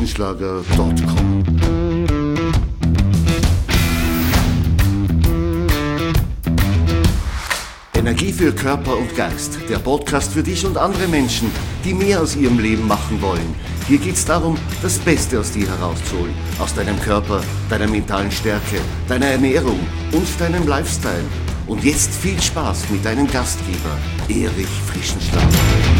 erichfrischenschlager.com. Energie für Körper und Geist. Der Podcast für dich und andere Menschen, die mehr aus ihrem Leben machen wollen. Hier geht es darum, das Beste aus dir herauszuholen. Aus deinem Körper, deiner mentalen Stärke, deiner Ernährung und deinem Lifestyle. Und jetzt viel Spaß mit deinem Gastgeber, Erich Frischenschlager.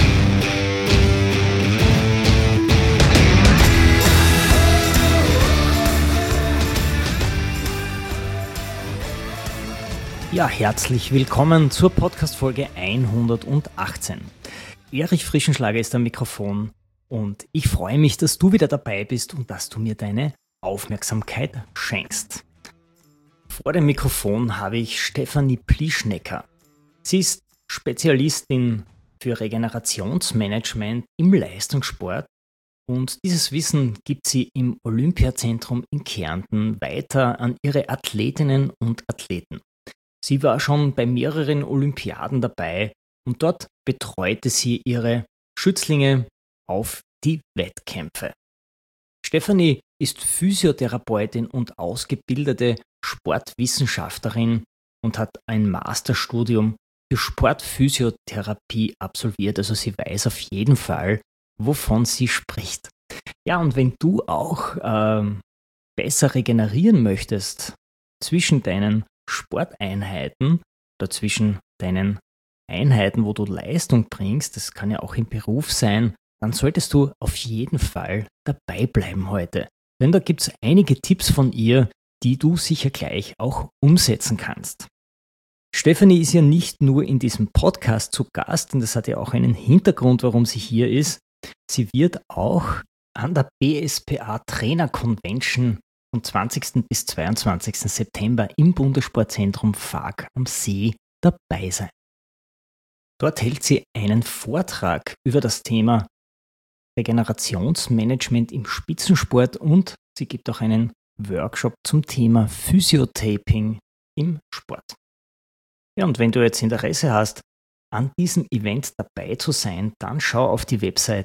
Ja, herzlich willkommen zur Podcast-Folge 118. Erich Frischenschlager ist am Mikrofon und ich freue mich, dass du wieder dabei bist und dass du mir deine Aufmerksamkeit schenkst. Vor dem Mikrofon habe ich Stefanie Plischnecker. Sie ist Spezialistin für Regenerationsmanagement im Leistungssport und dieses Wissen gibt sie im Olympiazentrum in Kärnten weiter an ihre Athletinnen und Athleten. Sie war schon bei mehreren Olympiaden dabei und dort betreute sie ihre Schützlinge auf die Wettkämpfe. Stefanie ist Physiotherapeutin und ausgebildete Sportwissenschaftlerin und hat ein Masterstudium für Sportphysiotherapie absolviert. Also sie weiß auf jeden Fall, wovon sie spricht. Ja, und wenn du auch besser regenerieren möchtest zwischen deinen Sporteinheiten oder zwischen deinen Einheiten, wo du Leistung bringst, das kann ja auch im Beruf sein, dann solltest du auf jeden Fall dabei bleiben heute. Denn da gibt es einige Tipps von ihr, die du sicher gleich auch umsetzen kannst. Stefanie ist ja nicht nur in diesem Podcast zu Gast, und das hat ja auch einen Hintergrund, warum sie hier ist. Sie wird auch an der BSPA Trainer Convention vom 20. bis 22. September im Bundessportzentrum Vaag am See dabei sein. Dort hält sie einen Vortrag über das Thema Regenerationsmanagement im Spitzensport und sie gibt auch einen Workshop zum Thema Physiotaping im Sport. Ja, und wenn du jetzt Interesse hast, an diesem Event dabei zu sein, dann schau auf die Website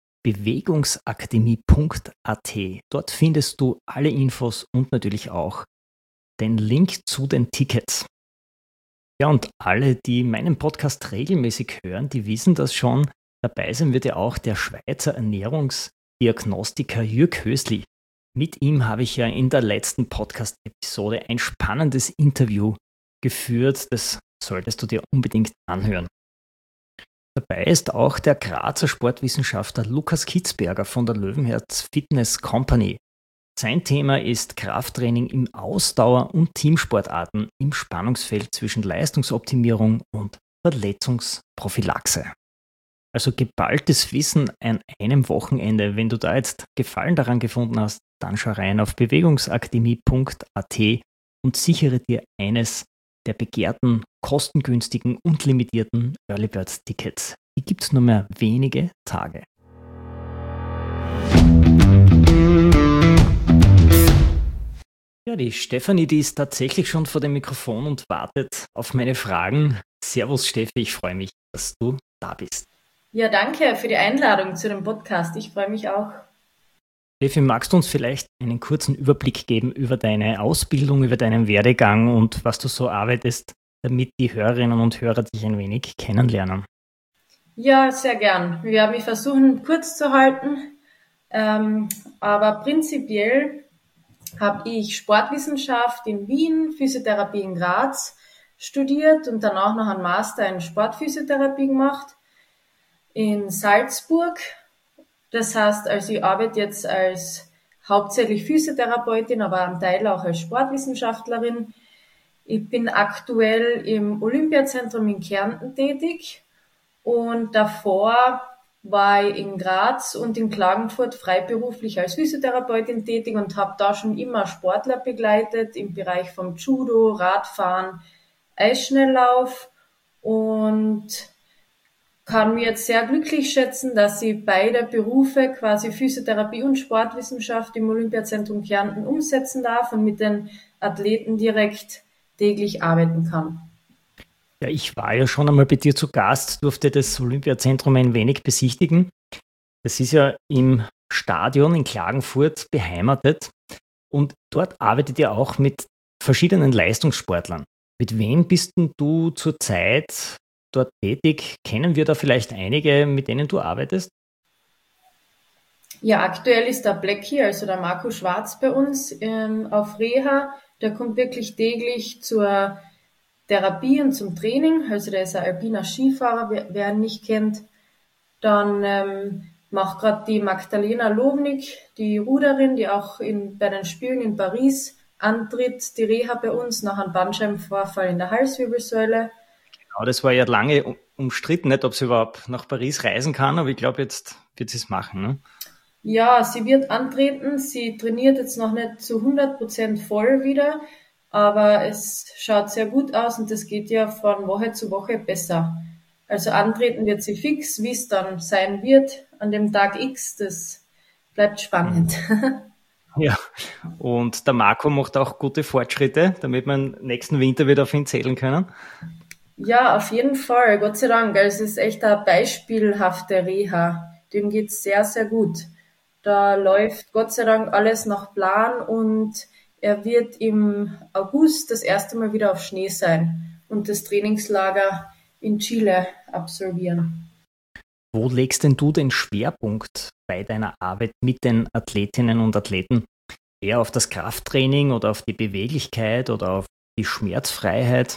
bewegungsakademie.at. Dort findest du alle Infos und natürlich auch den Link zu den Tickets. Ja, und alle, die meinen Podcast regelmäßig hören, die wissen das schon. Dabei sein wird ja auch der Schweizer Ernährungsdiagnostiker Jürg Hösli. Mit ihm habe ich ja in der letzten Podcast-Episode ein spannendes Interview geführt. Das solltest du dir unbedingt anhören. Dabei ist auch der Grazer Sportwissenschaftler Lukas Kitzberger von der Löwenherz Fitness Company. Sein Thema ist Krafttraining im Ausdauer- und Teamsportarten im Spannungsfeld zwischen Leistungsoptimierung und Verletzungsprophylaxe. Also geballtes Wissen an einem Wochenende. Wenn du da jetzt Gefallen daran gefunden hast, dann schau rein auf bewegungsakademie.at und sichere dir eines der begehrten, kostengünstigen und limitierten Early Bird Tickets. Die gibt es nur mehr wenige Tage. Ja, die Stefanie, die ist tatsächlich schon vor dem Mikrofon und wartet auf meine Fragen. Servus Steffi, ich freue mich, dass du da bist. Ja, danke für die Einladung zu dem Podcast. Ich freue mich auch. Steffi, magst du uns vielleicht einen kurzen Überblick geben über deine Ausbildung, über deinen Werdegang und was du so arbeitest, damit die Hörerinnen und Hörer dich ein wenig kennenlernen? Ja, sehr gern. Wir werden mich versuchen, kurz zu halten. Aber prinzipiell habe ich Sportwissenschaft in Wien, Physiotherapie in Graz studiert und dann auch noch einen Master in Sportphysiotherapie gemacht in Salzburg. Das heißt, also ich arbeite jetzt als hauptsächlich Physiotherapeutin, aber am Teil auch als Sportwissenschaftlerin. Ich bin aktuell im Olympiazentrum in Kärnten tätig und davor war ich in Graz und in Klagenfurt freiberuflich als Physiotherapeutin tätig und habe da schon immer Sportler begleitet im Bereich vom Judo, Radfahren, Eisschnelllauf und kann mir jetzt sehr glücklich schätzen, dass ich beide Berufe, quasi Physiotherapie und Sportwissenschaft im Olympiazentrum Kärnten umsetzen darf und mit den Athleten direkt täglich arbeiten kann. Ja, ich war ja schon einmal bei dir zu Gast, durfte das Olympiazentrum ein wenig besichtigen. Das ist ja im Stadion in Klagenfurt beheimatet und dort arbeitet ihr auch mit verschiedenen Leistungssportlern. Mit wem bist denn du zurzeit dort tätig? Kennen wir da vielleicht einige, mit denen du arbeitest? Ja, aktuell ist der Blackie, also der Marco Schwarz bei uns auf Reha. Der kommt wirklich täglich zur Therapie und zum Training. Also der ist ein alpiner Skifahrer, wer ihn nicht kennt. Dann macht gerade die Magdalena Lobnik, die Ruderin, die auch bei den Spielen in Paris antritt, die Reha bei uns nach einem Bandscheibenvorfall in der Halswirbelsäule. Genau, das war ja lange umstritten, nicht, ob sie überhaupt nach Paris reisen kann, aber ich glaube, jetzt wird sie es machen. Ne? Ja, sie wird antreten. Sie trainiert jetzt noch nicht zu 100% voll wieder, aber es schaut sehr gut aus und es geht ja von Woche zu Woche besser. Also antreten wird sie fix, wie es dann sein wird an dem Tag X, das bleibt spannend. Ja, und der Marco macht auch gute Fortschritte, damit wir nächsten Winter wieder auf ihn zählen können. Ja, auf jeden Fall, Gott sei Dank. Also es ist echt eine beispielhafte Reha. Dem geht's sehr, sehr gut. Da läuft Gott sei Dank alles nach Plan und er wird im August das erste Mal wieder auf Schnee sein und das Trainingslager in Chile absolvieren. Wo legst denn du den Schwerpunkt bei deiner Arbeit mit den Athletinnen und Athleten? Eher auf das Krafttraining oder auf die Beweglichkeit oder auf die Schmerzfreiheit?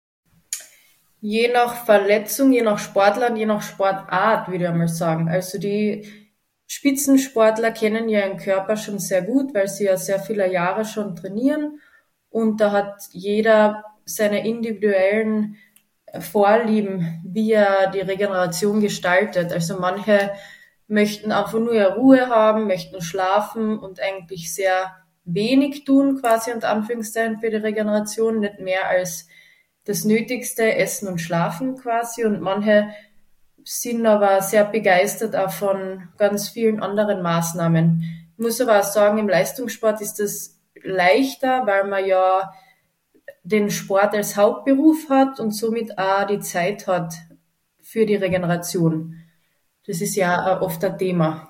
Je nach Verletzung, je nach Sportler und je nach Sportart, würde ich einmal sagen. Also die Spitzensportler kennen ja ihren Körper schon sehr gut, weil sie ja sehr viele Jahre schon trainieren und da hat jeder seine individuellen Vorlieben, wie er die Regeneration gestaltet. Also manche möchten einfach nur ihre Ruhe haben, möchten schlafen und eigentlich sehr wenig tun, quasi unter Anführungszeichen für die Regeneration, nicht mehr als das Nötigste, Essen und Schlafen quasi. Und manche sind aber sehr begeistert auch von ganz vielen anderen Maßnahmen. Ich muss aber auch sagen, im Leistungssport ist das leichter, weil man ja den Sport als Hauptberuf hat und somit auch die Zeit hat für die Regeneration. Das ist ja oft ein Thema.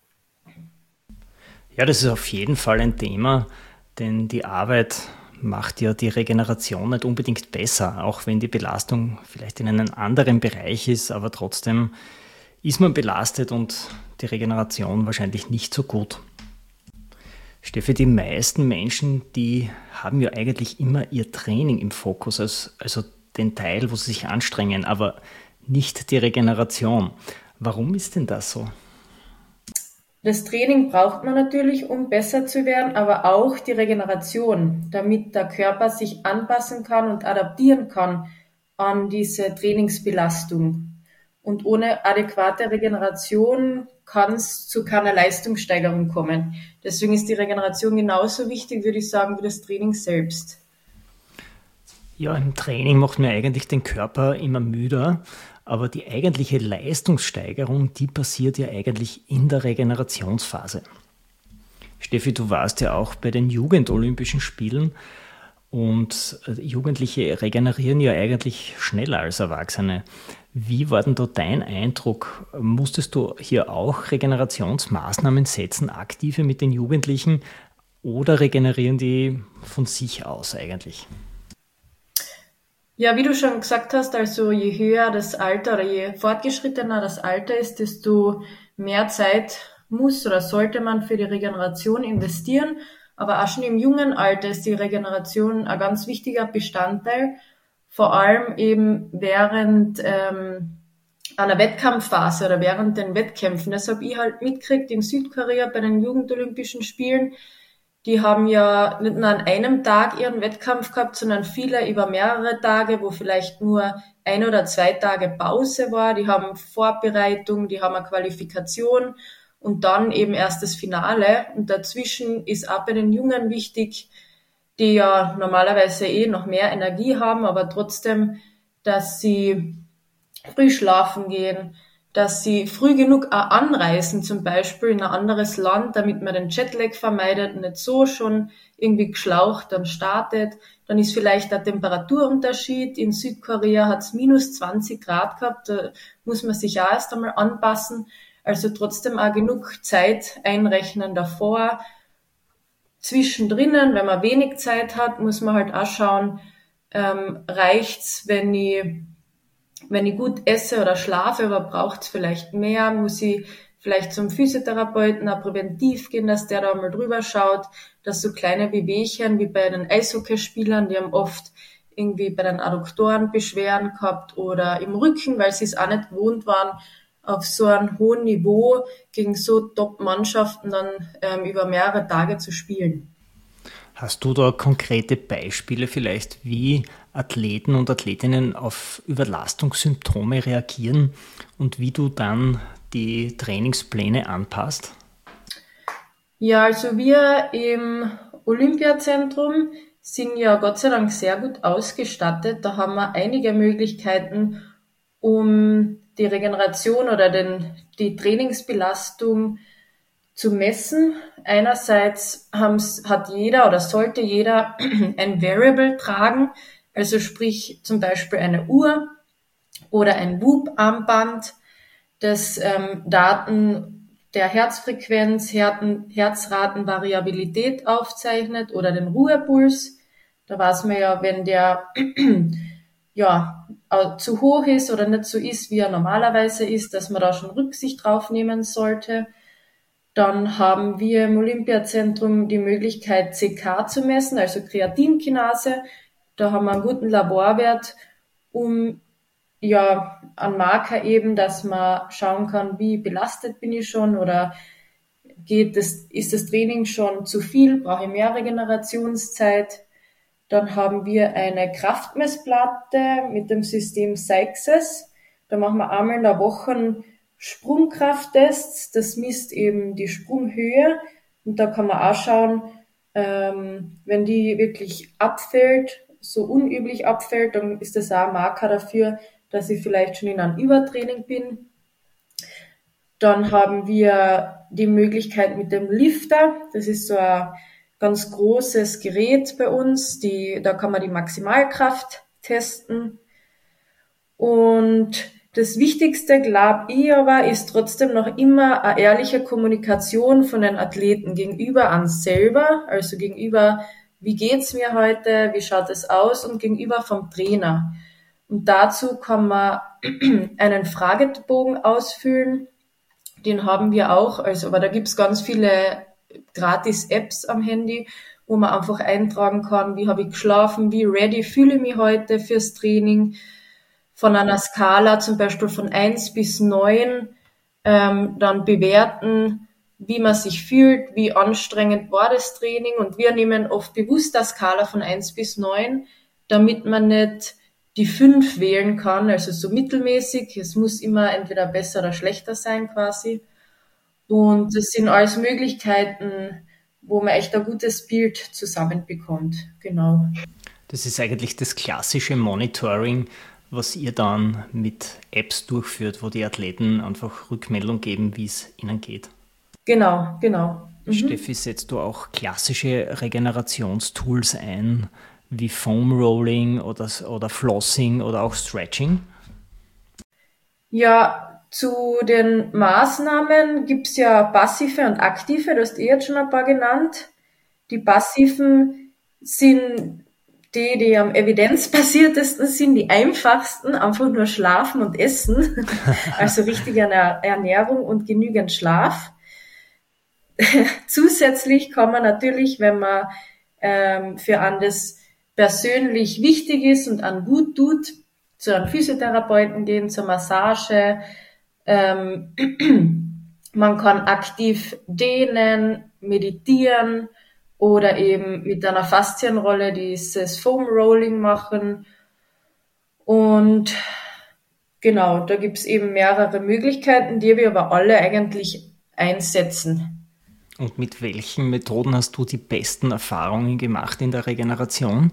Ja, das ist auf jeden Fall ein Thema, denn die Arbeit macht ja die Regeneration nicht unbedingt besser, auch wenn die Belastung vielleicht in einem anderen Bereich ist, aber trotzdem ist man belastet und die Regeneration wahrscheinlich nicht so gut. Steffi, die meisten Menschen, die haben ja eigentlich immer ihr Training im Fokus, also den Teil, wo sie sich anstrengen, aber nicht die Regeneration. Warum ist denn das so? Das Training braucht man natürlich, um besser zu werden, aber auch die Regeneration, damit der Körper sich anpassen kann und adaptieren kann an diese Trainingsbelastung. Und ohne adäquate Regeneration kann es zu keiner Leistungssteigerung kommen. Deswegen ist die Regeneration genauso wichtig, würde ich sagen, wie das Training selbst. Ja, im Training macht man eigentlich den Körper immer müder, aber die eigentliche Leistungssteigerung, die passiert ja eigentlich in der Regenerationsphase. Steffi, du warst ja auch bei den Jugendolympischen Spielen und Jugendliche regenerieren ja eigentlich schneller als Erwachsene. Wie war denn da dein Eindruck? Musstest du hier auch Regenerationsmaßnahmen setzen, aktive mit den Jugendlichen, oder regenerieren die von sich aus eigentlich? Ja, wie du schon gesagt hast, also je höher das Alter oder je fortgeschrittener das Alter ist, desto mehr Zeit muss oder sollte man für die Regeneration investieren. Aber auch schon im jungen Alter ist die Regeneration ein ganz wichtiger Bestandteil, vor allem eben während einer Wettkampfphase oder während den Wettkämpfen. Das habe ich halt mitgekriegt in Südkorea bei den Jugendolympischen Spielen. Die haben ja nicht nur an einem Tag ihren Wettkampf gehabt, sondern viele über mehrere Tage, wo vielleicht nur 1 oder 2 Tage Pause war. Die haben Vorbereitung, die haben eine Qualifikation und dann eben erst das Finale. Und dazwischen ist auch bei den Jungen wichtig, die ja normalerweise noch mehr Energie haben, aber trotzdem, dass sie früh schlafen gehen, dass sie früh genug auch anreisen, zum Beispiel in ein anderes Land, damit man den Jetlag vermeidet und nicht so schon irgendwie geschlaucht dann startet. Dann ist vielleicht der Temperaturunterschied. In Südkorea hat es minus 20 Grad gehabt, da muss man sich auch erst einmal anpassen. Also trotzdem auch genug Zeit einrechnen davor. Zwischendrin, wenn man wenig Zeit hat, muss man halt auch schauen, reicht's, wenn ich gut esse oder schlafe, aber braucht's vielleicht mehr, muss ich vielleicht zum Physiotherapeuten auch präventiv gehen, dass der da mal drüber schaut, dass so kleine Wehwehchen wie bei den Eishockeyspielern, die haben oft irgendwie bei den Adduktoren Beschwerden gehabt oder im Rücken, weil sie es auch nicht gewohnt waren, auf so einem hohen Niveau gegen so Top-Mannschaften dann über mehrere Tage zu spielen. Hast du da konkrete Beispiele vielleicht, wie Athleten und Athletinnen auf Überlastungssymptome reagieren und wie du dann die Trainingspläne anpasst? Ja, also wir im Olympiazentrum sind ja Gott sei Dank sehr gut ausgestattet. Da haben wir einige Möglichkeiten, um die Regeneration oder die Trainingsbelastung zu messen. Einerseits hat jeder oder sollte jeder ein Variable tragen, also sprich zum Beispiel eine Uhr oder ein Whoop-Armband, das Daten der Herzfrequenz, Herzratenvariabilität aufzeichnet oder den Ruhepuls. Da weiß man ja, wenn der zu hoch ist oder nicht so ist, wie er normalerweise ist, dass man da schon Rücksicht drauf nehmen sollte. Dann haben wir im Olympiazentrum die Möglichkeit, CK zu messen, also Kreatinkinase. Da haben wir einen guten Laborwert, um an Marker eben, dass man schauen kann, wie belastet bin ich schon oder ist das Training schon zu viel, brauche ich mehr Regenerationszeit. Dann haben wir eine Kraftmessplatte mit dem System Seixes. Da machen wir einmal in der Woche Sprungkrafttests. Das misst eben die Sprunghöhe und da kann man auch schauen, wenn die wirklich abfällt, so unüblich abfällt, dann ist das auch ein Marker dafür, dass ich vielleicht schon in einem Übertraining bin. Dann haben wir die Möglichkeit mit dem Lifter. Das ist so ein ganz großes Gerät bei uns. Da kann man die Maximalkraft testen. Und das Wichtigste, glaube ich aber, ist trotzdem noch immer eine ehrliche Kommunikation von den Athleten gegenüber ans selber, also gegenüber, wie geht's mir heute, wie schaut es aus und gegenüber vom Trainer. Und dazu kann man einen Fragebogen ausfüllen. Den haben wir auch, aber da gibt's ganz viele Gratis-Apps am Handy, wo man einfach eintragen kann, wie habe ich geschlafen, wie ready fühle ich mich heute fürs Training. Von einer Skala zum Beispiel von 1 bis 9 dann bewerten, wie man sich fühlt, wie anstrengend war das Training. Und wir nehmen oft bewusst eine Skala von 1 bis 9, damit man nicht die 5 wählen kann, also so mittelmäßig. Es muss immer entweder besser oder schlechter sein quasi. Und das sind alles Möglichkeiten, wo man echt ein gutes Bild zusammenbekommt. Genau. Das ist eigentlich das klassische Monitoring, was ihr dann mit Apps durchführt, wo die Athleten einfach Rückmeldung geben, wie es ihnen geht. Genau. Steffi, setzt du auch klassische Regenerationstools ein, wie Foam Rolling oder Flossing oder auch Stretching? Ja, zu den Maßnahmen gibt's ja passive und aktive, du hast jetzt schon ein paar genannt. Die passiven sind die am evidenzbasiertesten sind, die einfachsten, einfach nur schlafen und essen, also richtige Ernährung und genügend Schlaf. Zusätzlich kann man natürlich, wenn man für einen das persönlich wichtig ist und an gut tut, zu einem Physiotherapeuten gehen, zur Massage. Man kann aktiv dehnen, meditieren oder eben mit einer Faszienrolle dieses Foam Rolling machen. Und genau, da gibt's eben mehrere Möglichkeiten, die wir aber alle eigentlich einsetzen. Und mit welchen Methoden hast du die besten Erfahrungen gemacht in der Regeneration?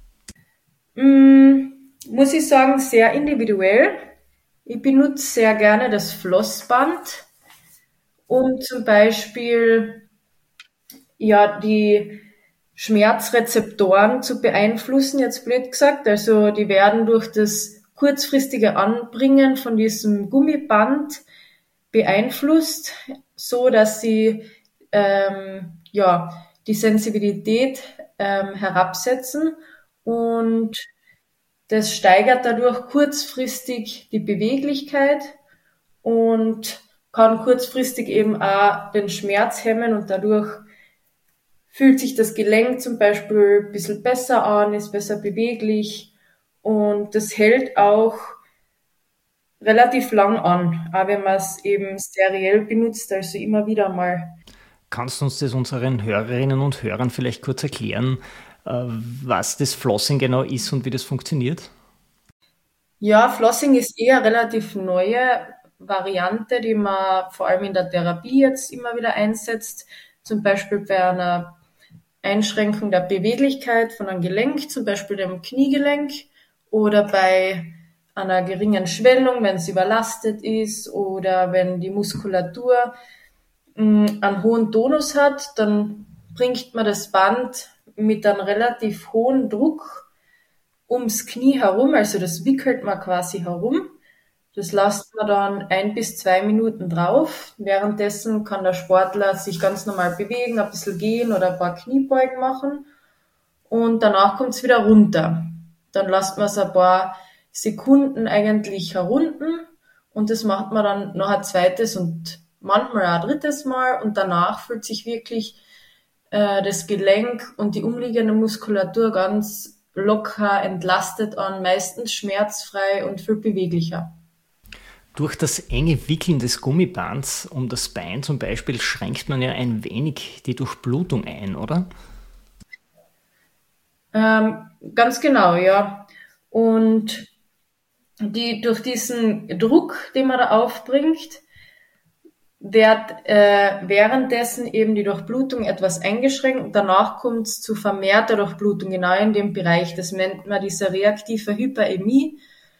Muss ich sagen, sehr individuell. Ich benutze sehr gerne das Flossband, um zum Beispiel die Schmerzrezeptoren zu beeinflussen, jetzt blöd gesagt. Also die werden durch das kurzfristige Anbringen von diesem Gummiband beeinflusst, so dass sie die Sensibilität herabsetzen, und das steigert dadurch kurzfristig die Beweglichkeit und kann kurzfristig eben auch den Schmerz hemmen, und dadurch fühlt sich das Gelenk zum Beispiel ein bisschen besser an, ist besser beweglich, und das hält auch relativ lang an, auch wenn man es eben seriell benutzt, also immer wieder mal. Kannst du uns das unseren Hörerinnen und Hörern vielleicht kurz erklären, was das Flossing genau ist und wie das funktioniert? Ja, Flossing ist eher eine relativ neue Variante, die man vor allem in der Therapie jetzt immer wieder einsetzt. Zum Beispiel bei einer Einschränkung der Beweglichkeit von einem Gelenk, zum Beispiel dem Kniegelenk, oder bei einer geringen Schwellung, wenn es überlastet ist, oder wenn die Muskulatur einen hohen Tonus hat, dann bringt man das Band mit einem relativ hohen Druck ums Knie herum, also das wickelt man quasi herum. Das lässt man dann 1 bis 2 Minuten drauf. Währenddessen kann der Sportler sich ganz normal bewegen, ein bisschen gehen oder ein paar Kniebeugen machen. Und danach kommt es wieder runter. Dann lässt man es ein paar Sekunden eigentlich herunten, und das macht man dann noch ein zweites und manchmal auch ein drittes Mal, und danach fühlt sich wirklich das Gelenk und die umliegende Muskulatur ganz locker, entlastet an, meistens schmerzfrei und viel beweglicher. Durch das enge Wickeln des Gummibands um das Bein zum Beispiel schränkt man ja ein wenig die Durchblutung ein, oder? Ganz genau, ja. Und durch diesen Druck, den man da aufbringt, wird währenddessen eben die Durchblutung etwas eingeschränkt, und danach kommt es zu vermehrter Durchblutung genau in dem Bereich. Das nennt man diese reaktive Hyperämie,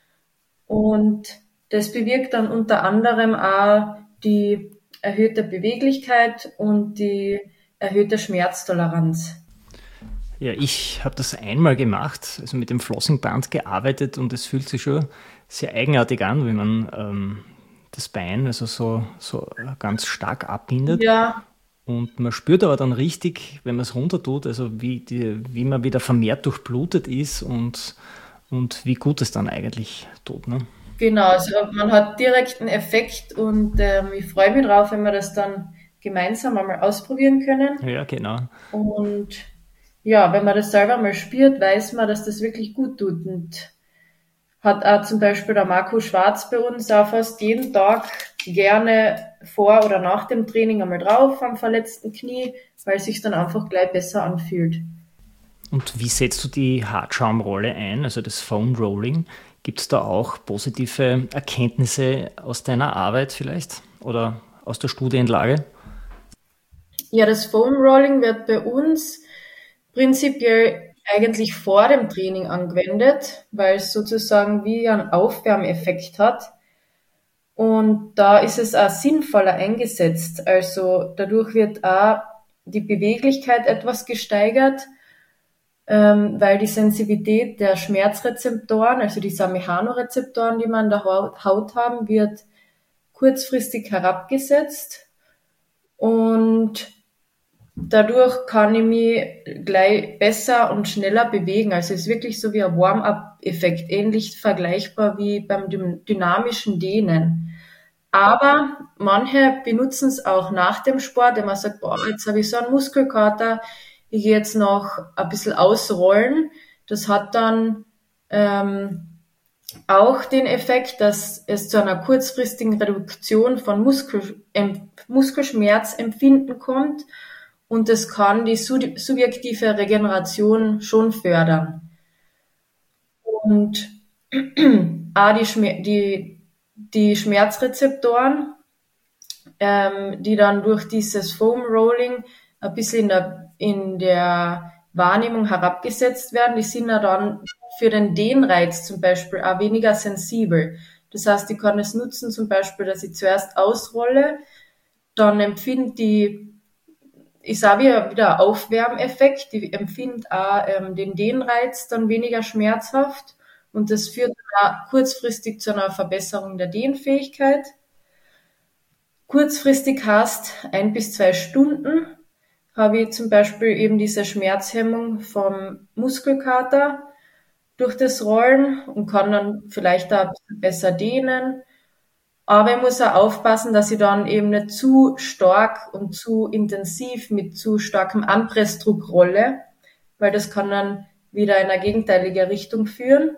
und das bewirkt dann unter anderem auch die erhöhte Beweglichkeit und die erhöhte Schmerztoleranz. Ja, ich habe das einmal gemacht, also mit dem Flossingband gearbeitet, und es fühlt sich schon sehr eigenartig an, wenn man das Bein also so ganz stark abbindet. Ja, Und man spürt aber dann richtig, wenn man es runter tut, also wie man wieder vermehrt durchblutet ist und wie gut es dann eigentlich tut. Ne? genau. Also man hat direkt einen Effekt, und ich freue mich drauf, wenn wir das dann gemeinsam einmal ausprobieren können. Ja, genau. Und ja, wenn man das selber mal spürt, weiß man, dass das wirklich gut tut. Und hat auch zum Beispiel der Marco Schwarz bei uns auch fast jeden Tag gerne vor oder nach dem Training einmal drauf am verletzten Knie, weil es sich dann einfach gleich besser anfühlt. Und wie setzt du die Hartschaumrolle ein, also das Foam Rolling? Gibt es da auch positive Erkenntnisse aus deiner Arbeit vielleicht oder aus der Studienlage? Ja, das Foam Rolling wird bei uns prinzipiell eigentlich vor dem Training angewendet, weil es sozusagen wie einen Aufwärmeffekt hat. Und da ist es auch sinnvoller eingesetzt. Also dadurch wird auch die Beweglichkeit etwas gesteigert, weil die Sensibilität der Schmerzrezeptoren, also diese Mechanorezeptoren, die wir an der Haut haben, wird kurzfristig herabgesetzt, und dadurch kann ich mich gleich besser und schneller bewegen. Also es ist wirklich so wie ein Warm-up-Effekt, ähnlich vergleichbar wie beim dynamischen Dehnen. Aber manche benutzen es auch nach dem Sport, wenn man sagt, boah, jetzt habe ich so einen Muskelkater, ich gehe jetzt noch ein bisschen ausrollen. Das hat dann auch den Effekt, dass es zu einer kurzfristigen Reduktion von Muskelschmerzempfinden kommt, und es kann die subjektive Regeneration schon fördern. Und auch die Schmerzrezeptoren, die dann durch dieses Foam Rolling ein bisschen in der Wahrnehmung herabgesetzt werden, die sind ja dann für den Dehnreiz zum Beispiel auch weniger sensibel. Das heißt, ich kann es nutzen, zum Beispiel, dass ich zuerst ausrolle, dann empfindet ist auch wieder ein Aufwärmeffekt, die empfindet auch den Dehnreiz dann weniger schmerzhaft, und das führt auch kurzfristig zu einer Verbesserung der Dehnfähigkeit. kurzfristig hast, 1 bis 2 Stunden, habe ich zum Beispiel eben diese Schmerzhemmung vom Muskelkater durch das Rollen und kann dann vielleicht da ein bisschen besser dehnen. Aber ich muss auch aufpassen, dass ich dann eben nicht zu stark und zu intensiv mit zu starkem Anpressdruck rolle, weil das kann dann wieder in eine gegenteilige Richtung führen.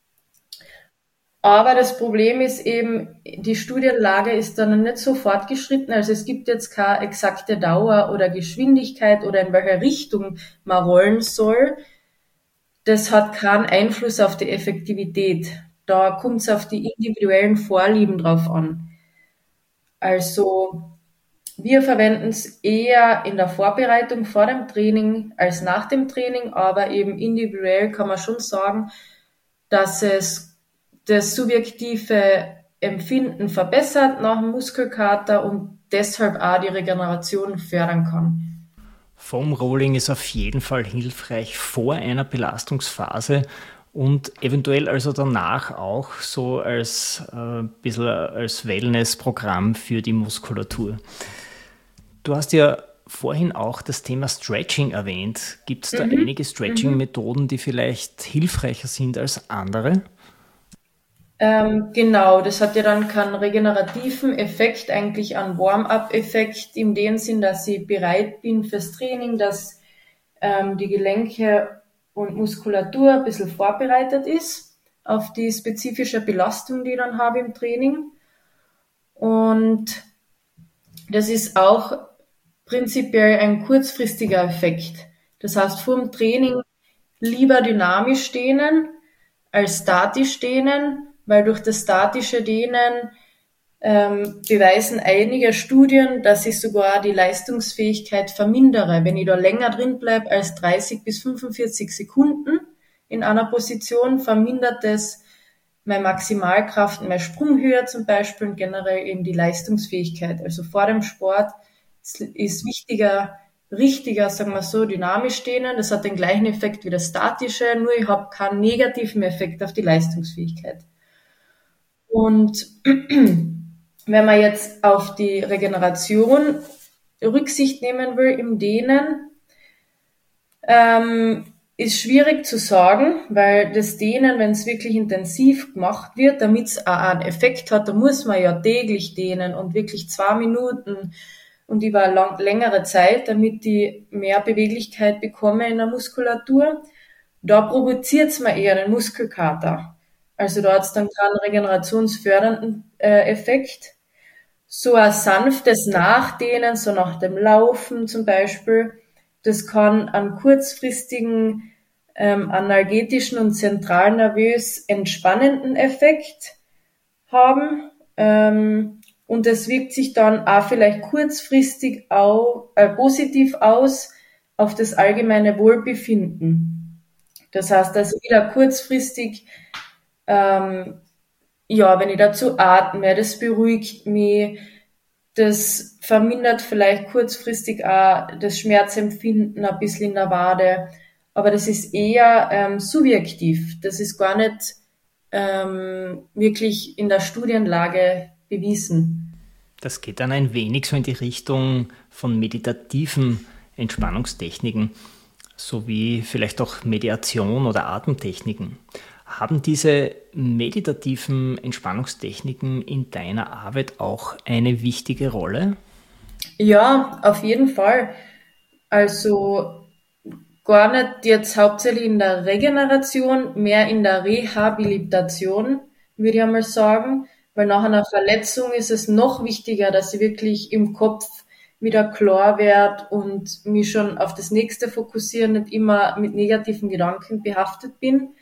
Aber das Problem ist eben, die Studienlage ist dann nicht so fortgeschritten. Also es gibt jetzt keine exakte Dauer oder Geschwindigkeit oder in welche Richtung man rollen soll. Das hat keinen Einfluss auf die Effektivität. Da kommt es auf die individuellen Vorlieben drauf an. Also wir verwenden es eher in der Vorbereitung vor dem Training als nach dem Training, aber eben individuell kann man schon sagen, dass es das subjektive Empfinden verbessert nach dem Muskelkater und deshalb auch die Regeneration fördern kann. Foam Rolling ist auf jeden Fall hilfreich vor einer Belastungsphase und eventuell also danach auch so als bisschen als Wellness-Programm für die Muskulatur. Du hast ja vorhin auch das Thema Stretching erwähnt. Gibt es da einige Stretching-Methoden, die vielleicht hilfreicher sind als andere? Genau, das hat ja dann keinen regenerativen Effekt, eigentlich einen Warm-up-Effekt in dem Sinn, dass ich bereit bin fürs Training, dass die Gelenke und Muskulatur ein bisschen vorbereitet ist auf die spezifische Belastung, die ich dann habe im Training. Und das ist auch prinzipiell ein kurzfristiger Effekt. Das heißt, vor dem Training lieber dynamisch dehnen als statisch dehnen, weil durch das statische Dehnen beweisen einige Studien, dass ich sogar die Leistungsfähigkeit vermindere. Wenn ich da länger drin bleibe als 30 bis 45 Sekunden in einer Position, vermindert das meine Maximalkraft, meine Sprunghöhe zum Beispiel und generell eben die Leistungsfähigkeit. Also vor dem Sport ist richtiger, sagen wir so, dynamisch dehnen. Das hat den gleichen Effekt wie das statische, nur ich habe keinen negativen Effekt auf die Leistungsfähigkeit. Und wenn man jetzt auf die Regeneration Rücksicht nehmen will im Dehnen, ist schwierig zu sagen, weil das Dehnen, wenn es wirklich intensiv gemacht wird, damit es auch einen Effekt hat, da muss man ja täglich dehnen und wirklich 2 Minuten und über längere Zeit, damit die mehr Beweglichkeit bekomme in der Muskulatur. Da provoziert es mir eher einen Muskelkater. Also da hat es dann keinen regenerationsfördernden Effekt. So ein sanftes Nachdehnen, so nach dem Laufen zum Beispiel, das kann einen kurzfristigen analgetischen und zentralnervös entspannenden Effekt haben. Und das wirkt sich dann auch vielleicht kurzfristig auch, positiv aus auf das allgemeine Wohlbefinden. Das heißt, dass ich wieder kurzfristig wenn ich dazu atme, das beruhigt mich, das vermindert vielleicht kurzfristig auch das Schmerzempfinden ein bisschen in der Wade, aber das ist eher subjektiv. Das ist gar nicht wirklich in der Studienlage bewiesen. Das geht dann ein wenig so in die Richtung von meditativen Entspannungstechniken, sowie vielleicht auch Mediation oder Atemtechniken. Haben diese meditativen Entspannungstechniken in deiner Arbeit auch eine wichtige Rolle? Ja, auf jeden Fall. Also gar nicht jetzt hauptsächlich in der Regeneration, mehr in der Rehabilitation, würde ich einmal sagen. Weil nach einer Verletzung ist es noch wichtiger, dass ich wirklich im Kopf wieder klar werde und mich schon auf das Nächste fokussieren, nicht immer mit negativen Gedanken behaftet bin,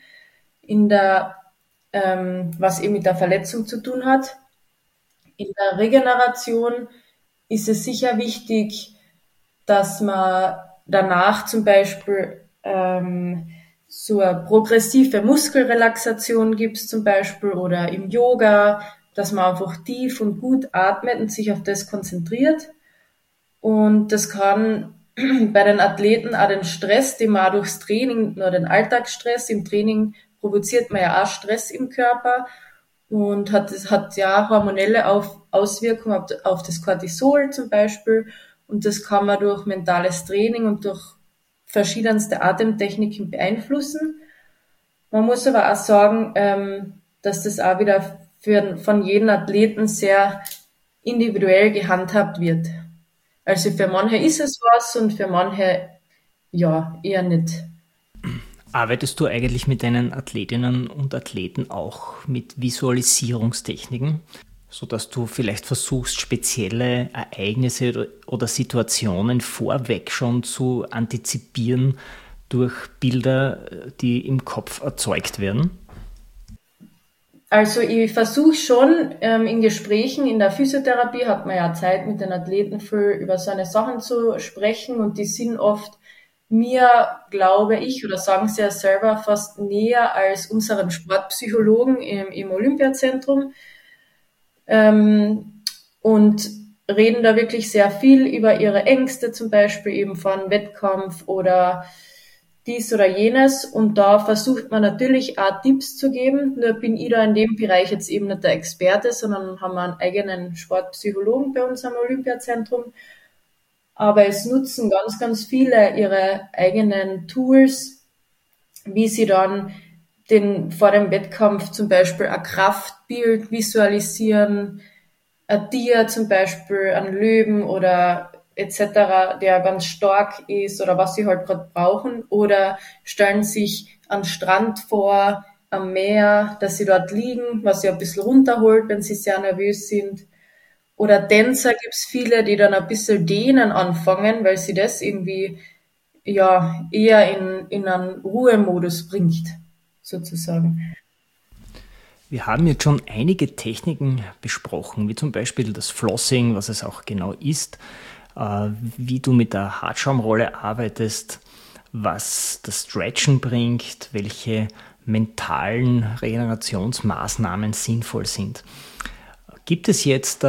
was eben mit der Verletzung zu tun hat. In der Regeneration ist es sicher wichtig, dass man danach zum Beispiel so eine progressive Muskelrelaxation gibt zum Beispiel oder im Yoga, dass man einfach tief und gut atmet und sich auf das konzentriert. Und das kann bei den Athleten auch den Stress, den man auch durchs Training oder den Alltagsstress im Training provoziert man ja auch Stress im Körper und es hat ja hormonelle Auswirkungen auf das Cortisol zum Beispiel, und das kann man durch mentales Training und durch verschiedenste Atemtechniken beeinflussen. Man muss aber auch sagen, dass das auch wieder von jedem Athleten sehr individuell gehandhabt wird. Also für manche ist es was und für manche ja eher nicht. Arbeitest du eigentlich mit deinen Athletinnen und Athleten auch mit Visualisierungstechniken, sodass du vielleicht versuchst, spezielle Ereignisse oder Situationen vorweg schon zu antizipieren durch Bilder, die im Kopf erzeugt werden? Also ich versuche schon, in Gesprächen in der Physiotherapie hat man ja Zeit, mit den Athleten viel über so eine Sachen zu sprechen, und die sind oft mir, glaube ich, oder sagen sie ja selber, fast näher als unseren Sportpsychologen im Olympiazentrum, und reden da wirklich sehr viel über ihre Ängste, zum Beispiel eben von Wettkampf oder dies oder jenes, und da versucht man natürlich auch Tipps zu geben. Nur bin ich da in dem Bereich jetzt eben nicht der Experte, sondern haben einen eigenen Sportpsychologen bei uns am Olympiazentrum. Aber es nutzen ganz, ganz viele ihre eigenen Tools, wie sie dann vor dem Wettkampf zum Beispiel ein Kraftbild visualisieren, ein Tier zum Beispiel, einen Löwen oder etc., der ganz stark ist oder was sie halt gerade brauchen, oder stellen sich am Strand vor, am Meer, dass sie dort liegen, was sie ein bisschen runterholt, wenn sie sehr nervös sind. Oder Tänzer gibt's viele, die dann ein bisschen dehnen anfangen, weil sie das irgendwie ja eher in einen Ruhemodus bringt, sozusagen. Wir haben jetzt schon einige Techniken besprochen, wie zum Beispiel das Flossing, was es auch genau ist, wie du mit der Hartschaumrolle arbeitest, was das Stretchen bringt, welche mentalen Regenerationsmaßnahmen sinnvoll sind. Gibt es jetzt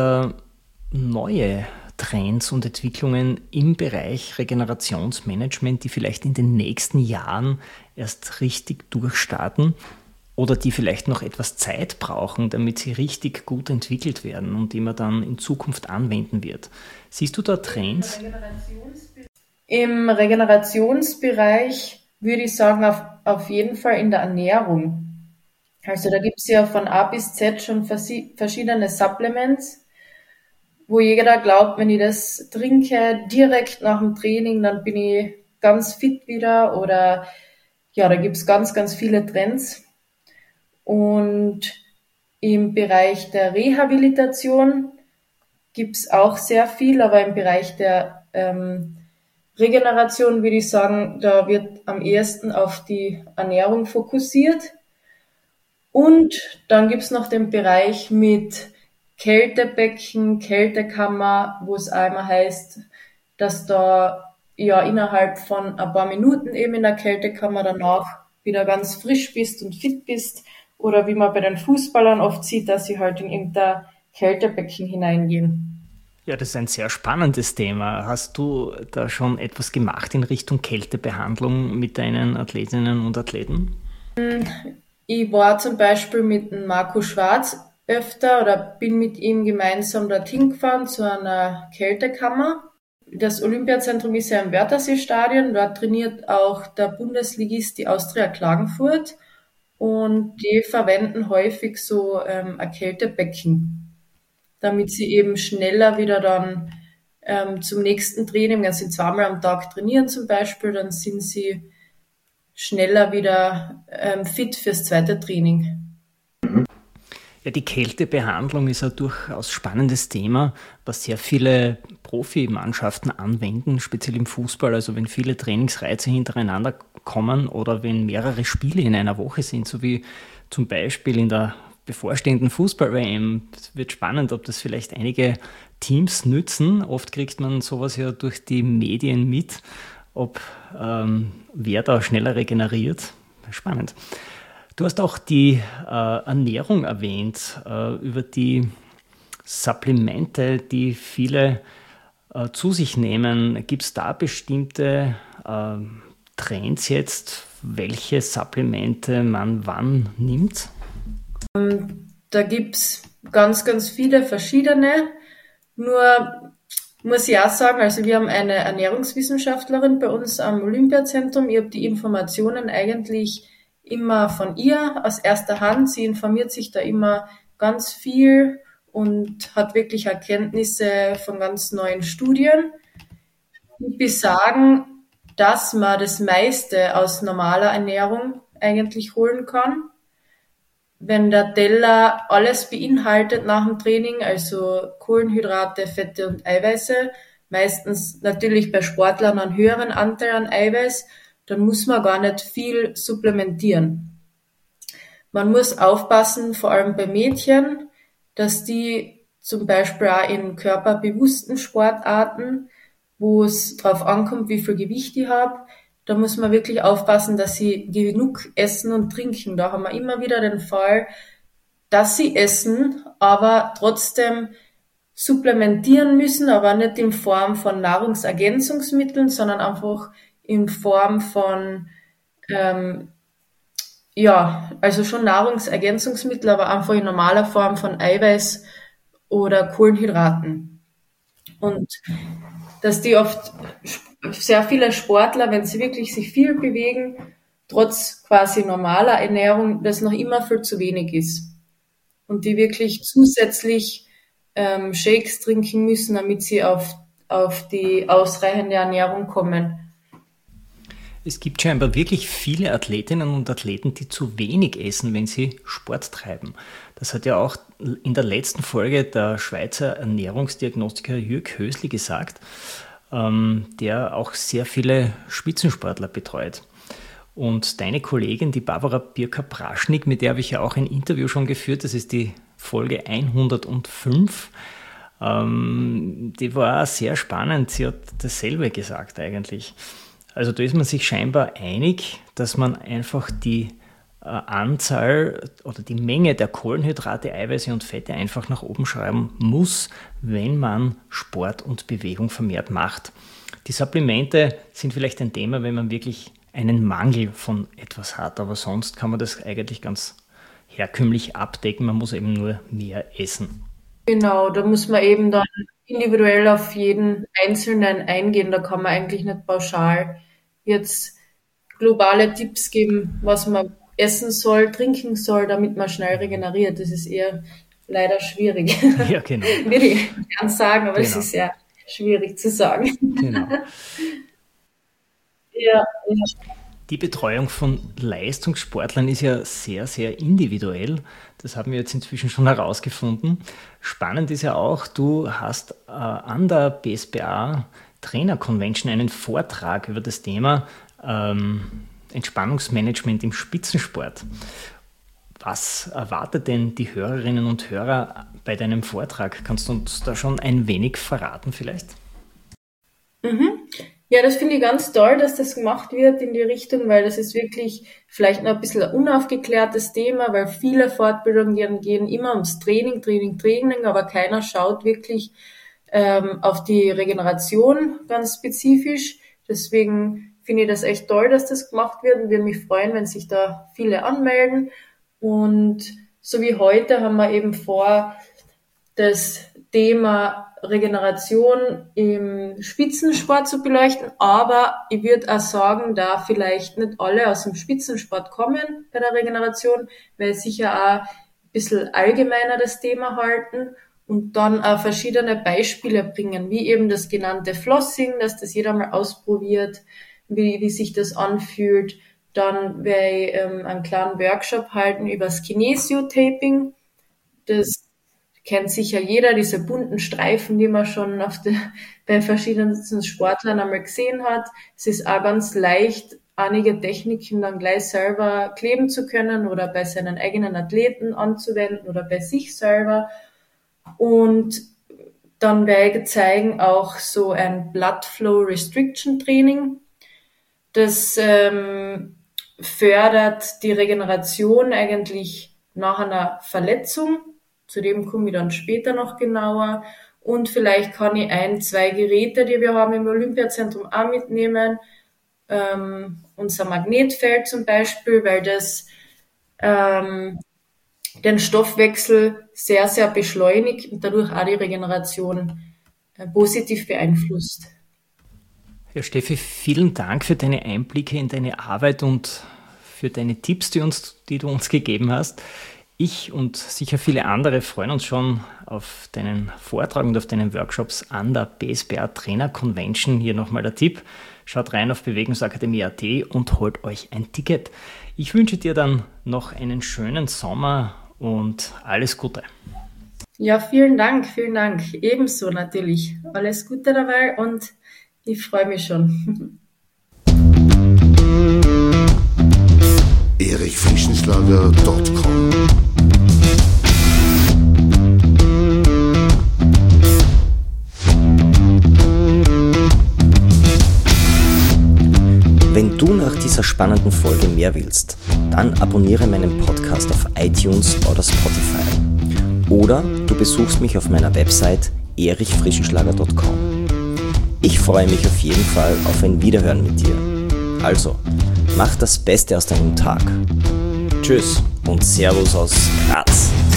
neue Trends und Entwicklungen im Bereich Regenerationsmanagement, die vielleicht in den nächsten Jahren erst richtig durchstarten oder die vielleicht noch etwas Zeit brauchen, damit sie richtig gut entwickelt werden und die man dann in Zukunft anwenden wird? Siehst du da Trends? Im Regenerationsbereich würde ich sagen, auf jeden Fall in der Ernährung. Also da gibt's ja von A bis Z schon verschiedene Supplements, wo jeder glaubt, wenn ich das trinke direkt nach dem Training, dann bin ich ganz fit wieder, oder ja, da gibt's ganz, ganz viele Trends. Und im Bereich der Rehabilitation gibt's auch sehr viel, aber im Bereich der Regeneration würde ich sagen, da wird am ehesten auf die Ernährung fokussiert. Und dann gibt's noch den Bereich mit Kältebecken, Kältekammer, wo es einmal heißt, dass da ja innerhalb von ein paar Minuten eben in der Kältekammer danach wieder ganz frisch bist und fit bist. Oder wie man bei den Fußballern oft sieht, dass sie halt in irgendein Kältebecken hineingehen. Ja, das ist ein sehr spannendes Thema. Hast du da schon etwas gemacht in Richtung Kältebehandlung mit deinen Athletinnen und Athleten? Ich war zum Beispiel mit dem Marco Schwarz öfter oder bin mit ihm gemeinsam dorthin gefahren zu einer Kältekammer. Das Olympiazentrum ist ja im Wörthersee-Stadion. Dort trainiert auch der Bundesligist die Austria Klagenfurt. Und die verwenden häufig so ein Kältebecken, damit sie eben schneller wieder dann zum nächsten Training, wenn sie zweimal am Tag trainieren zum Beispiel, dann sind sie schneller wieder fit fürs zweite Training. Ja, die Kältebehandlung ist ein durchaus spannendes Thema, was sehr viele Profimannschaften anwenden, speziell im Fußball. Also wenn viele Trainingsreize hintereinander kommen oder wenn mehrere Spiele in einer Woche sind, so wie zum Beispiel in der bevorstehenden Fußball-WM. Es wird spannend, ob das vielleicht einige Teams nützen. Oft kriegt man sowas ja durch die Medien mit, ob wer da schneller regeneriert. Spannend. Du hast auch die Ernährung erwähnt, über die Supplemente, die viele zu sich nehmen. Gibt es da bestimmte Trends jetzt, welche Supplemente man wann nimmt? Da gibt's ganz, ganz viele verschiedene. Nur muss ich auch sagen, also wir haben eine Ernährungswissenschaftlerin bei uns am Olympiazentrum. Ich habe die Informationen eigentlich immer von ihr aus erster Hand. Sie informiert sich da immer ganz viel und hat wirklich Erkenntnisse von ganz neuen Studien, die besagen, dass man das meiste aus normaler Ernährung eigentlich holen kann. Wenn der Teller alles beinhaltet nach dem Training, also Kohlenhydrate, Fette und Eiweiße, meistens natürlich bei Sportlern einen höheren Anteil an Eiweiß, dann muss man gar nicht viel supplementieren. Man muss aufpassen, vor allem bei Mädchen, dass die zum Beispiel auch in körperbewussten Sportarten, wo es drauf ankommt, wie viel Gewicht ich habe, da muss man wirklich aufpassen, dass sie genug essen und trinken. Da haben wir immer wieder den Fall, dass sie essen, aber trotzdem supplementieren müssen, aber nicht in Form von Nahrungsergänzungsmitteln, sondern einfach in Form von, also schon Nahrungsergänzungsmittel, aber einfach in normaler Form von Eiweiß oder Kohlenhydraten. Und dass die oft sehr viele Sportler, wenn sie wirklich sich viel bewegen, trotz quasi normaler Ernährung, das noch immer viel zu wenig ist. Und die wirklich zusätzlich Shakes trinken müssen, damit sie auf die ausreichende Ernährung kommen. Es gibt scheinbar wirklich viele Athletinnen und Athleten, die zu wenig essen, wenn sie Sport treiben. Das hat ja auch in der letzten Folge der Schweizer Ernährungsdiagnostiker Jürg Hösli gesagt, der auch sehr viele Spitzensportler betreut. Und deine Kollegin, die Barbara Birka-Praschnik, mit der habe ich ja auch ein Interview schon geführt, das ist die Folge 105, die war sehr spannend. Sie hat dasselbe gesagt eigentlich. Also da ist man sich scheinbar einig, dass man einfach die Anzahl oder die Menge der Kohlenhydrate, Eiweiße und Fette einfach nach oben schreiben muss, wenn man Sport und Bewegung vermehrt macht. Die Supplemente sind vielleicht ein Thema, wenn man wirklich einen Mangel von etwas hat, aber sonst kann man das eigentlich ganz herkömmlich abdecken. Man muss eben nur mehr essen. Genau, da muss man eben dann individuell auf jeden Einzelnen eingehen. Da kann man eigentlich nicht pauschal jetzt globale Tipps geben, was man essen soll, trinken soll, damit man schnell regeneriert. Das ist eher leider schwierig. Ja, genau. Würde ich gern sagen, aber es ist sehr schwierig zu sagen. Genau. Ja. Die Betreuung von Leistungssportlern ist ja sehr, sehr individuell. Das haben wir jetzt inzwischen schon herausgefunden. Spannend ist ja auch, du hast an der BSBA Trainer Convention einen Vortrag über das Thema Entspannungsmanagement im Spitzensport. Was erwartet denn die Hörerinnen und Hörer bei deinem Vortrag? Kannst du uns da schon ein wenig verraten vielleicht? Ja, das finde ich ganz toll, dass das gemacht wird in die Richtung, weil das ist wirklich vielleicht noch ein bisschen ein unaufgeklärtes Thema, weil viele Fortbildungen gehen immer ums Training, aber keiner schaut wirklich auf die Regeneration ganz spezifisch. Deswegen finde ich das echt toll, dass das gemacht wird und würde mich freuen, wenn sich da viele anmelden. Und so wie heute haben wir eben vor, das Thema Regeneration im Spitzensport zu beleuchten, aber ich würde auch sagen, da vielleicht nicht alle aus dem Spitzensport kommen bei der Regeneration, weil sicher auch ein bisschen allgemeiner das Thema halten und dann auch verschiedene Beispiele bringen, wie eben das genannte Flossing, dass das jeder mal ausprobiert, wie sich das anfühlt. Dann werde ich einen kleinen Workshop halten über das Kinesiotaping. Das kennt sicher jeder, diese bunten Streifen, die man schon bei verschiedenen Sportlern einmal gesehen hat. Es ist auch ganz leicht, einige Techniken dann gleich selber kleben zu können oder bei seinen eigenen Athleten anzuwenden oder bei sich selber. Und dann werde ich zeigen auch so ein Blood Flow Restriction Training. Das fördert die Regeneration eigentlich nach einer Verletzung. Zu dem komme ich dann später noch genauer. Und vielleicht kann ich 2 Geräte, die wir haben im Olympiazentrum, auch mitnehmen. Unser Magnetfeld zum Beispiel, weil das den Stoffwechsel sehr, sehr beschleunigt und dadurch auch die Regeneration positiv beeinflusst. Ja, Steffi, vielen Dank für deine Einblicke in deine Arbeit und für deine Tipps, die du uns gegeben hast. Ich und sicher viele andere freuen uns schon auf deinen Vortrag und auf deinen Workshops an der BSBA Trainer Convention. Hier nochmal der Tipp. Schaut rein auf Bewegungsakademie.at und holt euch ein Ticket. Ich wünsche dir dann noch einen schönen Sommer und alles Gute. Ja, vielen Dank. Ebenso natürlich. Alles Gute dabei und ich freue mich schon. erichfrischenschlager.com Wenn du nach dieser spannenden Folge mehr willst, dann abonniere meinen Podcast auf iTunes oder Spotify. Oder du besuchst mich auf meiner Website erichfrischenschlager.com. Ich freue mich auf jeden Fall auf ein Wiederhören mit dir. Also, mach das Beste aus deinem Tag. Tschüss und Servus aus Graz.